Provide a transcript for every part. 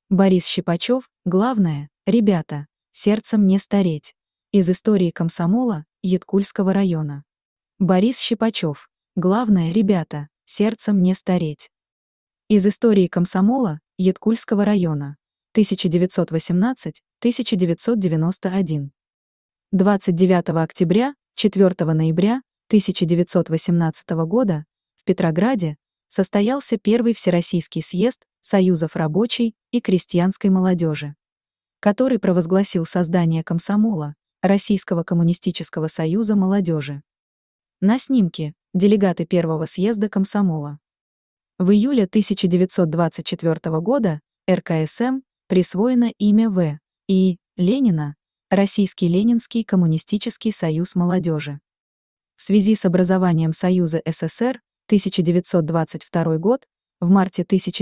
Борис Щипачев, главное, ребята, сердцем не стареть. Из истории комсомола Яткульского района. Борис Щипачев, главное, ребята, сердцем не стареть. Из истории комсомола Яткульского района. 1918-1991. 29 октября, 4 ноября 1918 года в Петрограде состоялся первый Всероссийский съезд Союзов рабочей и крестьянской молодежи, который провозгласил создание комсомола, Российского коммунистического союза молодежи. На снимке делегаты первого съезда комсомола. В июле 1924 года РКСМ присвоено имя В. И. Ленина, Российский Ленинский коммунистический союз молодежи. В связи с образованием Союза СССР 1922 год, в марте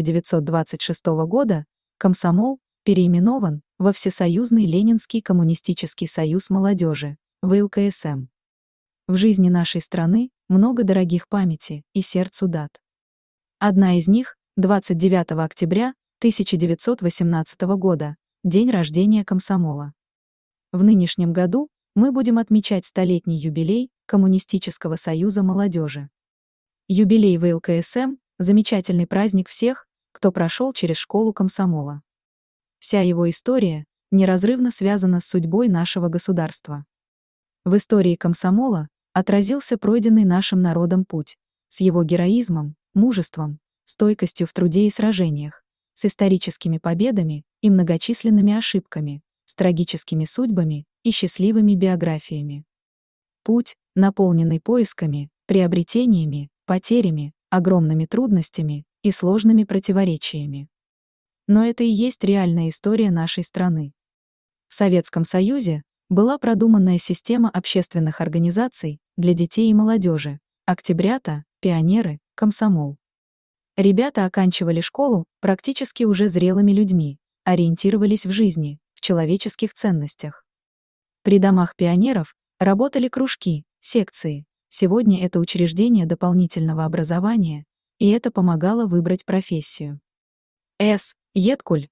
1926 года комсомол переименован во Всесоюзный Ленинский коммунистический союз молодежи, ВЛКСМ. В жизни нашей страны много дорогих памяти и сердцу дат. Одна из них – 29 октября 1918 года, день рождения комсомола. В нынешнем году мы будем отмечать столетний юбилей Коммунистического союза молодежи. Юбилей ВЛКСМ – замечательный праздник всех, кто прошел через школу комсомола. Вся его история неразрывно связана с судьбой нашего государства. В истории комсомола отразился пройденный нашим народом путь, с его героизмом, мужеством, стойкостью в труде и сражениях, с историческими победами и многочисленными ошибками, с трагическими судьбами и счастливыми биографиями. Путь, наполненный поисками, приобретениями, потерями, огромными трудностями и сложными противоречиями. Но это и есть реальная история нашей страны. В Советском Союзе была продуманная система общественных организаций для детей и молодежи, октябрята, пионеры, комсомол. Ребята оканчивали школу практически уже зрелыми людьми, ориентировались в жизни, в человеческих ценностях. При домах пионеров работали кружки, секции. Сегодня это учреждение дополнительного образования, и это помогало выбрать профессию. С. Яткуль,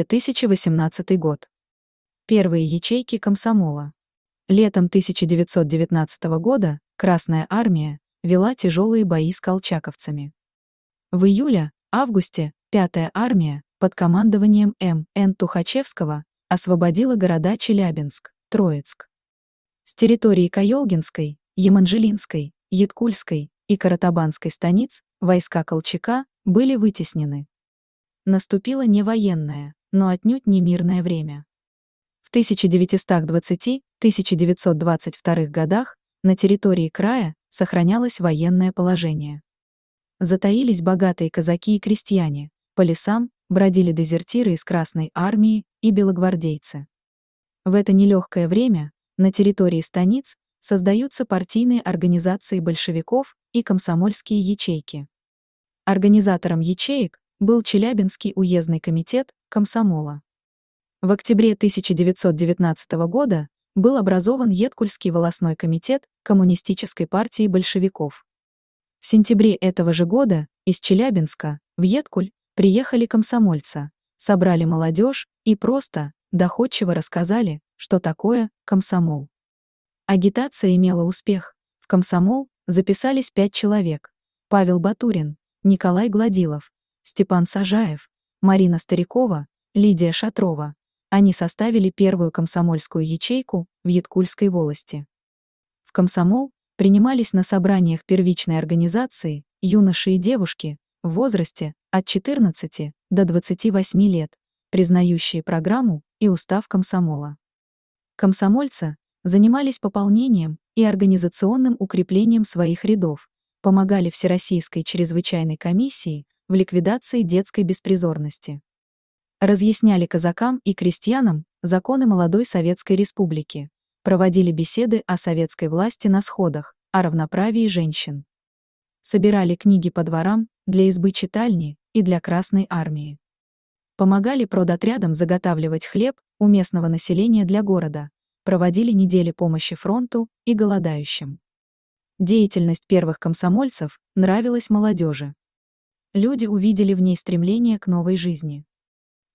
2018 год. Первые ячейки комсомола. Летом 1919 года Красная армия вела тяжелые бои с колчаковцами. В июле-августе 5-я армия под командованием М.Н. Тухачевского освободила города Челябинск, Троицк. С территории Каёлгинской, Еманжелинской, Яткульской и Каратабанской станиц войска Колчака были вытеснены. Наступило не военное, но отнюдь не мирное время. В 1920-1922 годах на территории края сохранялось военное положение. Затаились богатые казаки и крестьяне, по лесам бродили дезертиры из Красной армии и белогвардейцы. В это нелегкое время на территории станиц создаются партийные организации большевиков и комсомольские ячейки. Организатором ячеек был Челябинский уездный комитет комсомола. В октябре 1919 года был образован Яткульский волостной комитет Коммунистической партии большевиков. В сентябре этого же года из Челябинска в Яткуль приехали комсомольцы, собрали молодежь и просто, доходчиво рассказали, что такое комсомол. Агитация имела успех. В комсомол записались 5 человек: Павел Батурин, Николай Гладилов, Степан Сажаев, Марина Старикова, Лидия Шатрова. Они составили первую комсомольскую ячейку в Яткульской волости. В комсомол принимались на собраниях первичной организации юноши и девушки в возрасте от 14 до 28 лет, признающие программу и устав комсомола. Комсомольцы занимались пополнением и организационным укреплением своих рядов, помогали Всероссийской чрезвычайной комиссии в ликвидации детской беспризорности. Разъясняли казакам и крестьянам законы молодой Советской Республики, проводили беседы о советской власти на сходах, о равноправии женщин. Собирали книги по дворам для избы читальни и для Красной армии. Помогали продотрядам заготавливать хлеб у местного населения для города, проводили недели помощи фронту и голодающим. Деятельность первых комсомольцев нравилась молодежи. Люди увидели в ней стремление к новой жизни.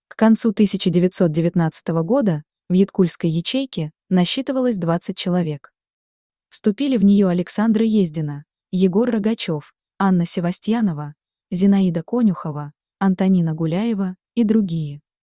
К концу 1919 года в Яткульской ячейке насчитывалось 20 человек. Вступили в нее Александра Ездина, Егор Рогачев, Анна Севастьянова, Зинаида Конюхова, Антонина Гуляева и другие.